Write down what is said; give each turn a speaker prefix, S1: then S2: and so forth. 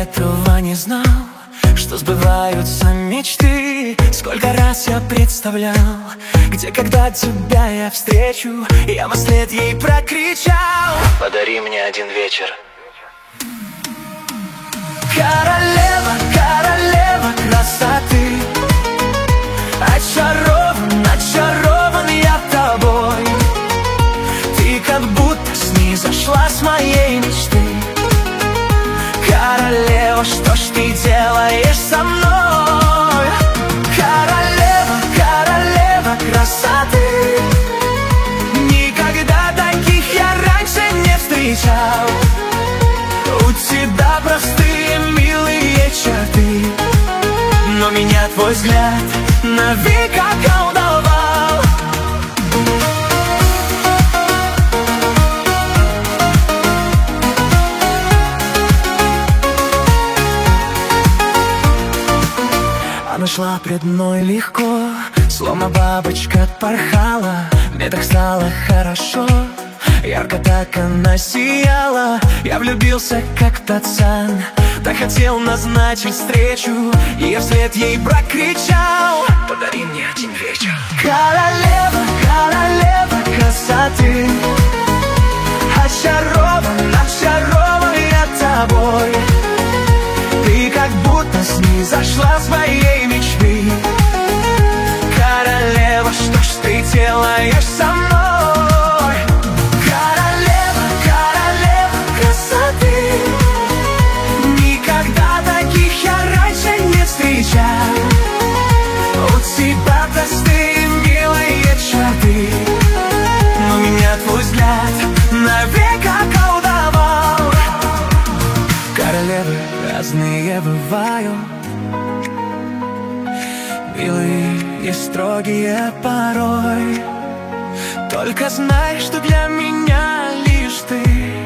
S1: этого не знал, что сбываются мечты. Сколько раз я представлял, где, когда тебя я встречу. Я во след ей прокричал: подари мне один вечер. Королева, королева красоты, очарован, очарован я тобой. Ты как будто снизошла с моей мечты. Королева, что ж ты делаешь со мной? Королева, королева красоты, никогда таких я раньше не встречал. У тебя простые, милые черты, но меня твой взгляд навек околдовал. Она шла пред мной легко, словно бабочка порхала. Мне так стало хорошо, ярко так она сияла. Я влюбился как пацан, так хотел назначить встречу. И я вслед ей прокричал: подари мне один вечер. Королева, королева красоты, очарован, очарован я тобой. Ты как будто снизошла с моей мечты. Королева, что ж ты делаешь со мной? Королева, королева красоты, никогда таких я раньше не встречал. У тебя простые, милые черты, но меня твой взгляд навек околдовал. Королевы разные бывают, милые и строгие порой. Только знай, что для меня лишь ты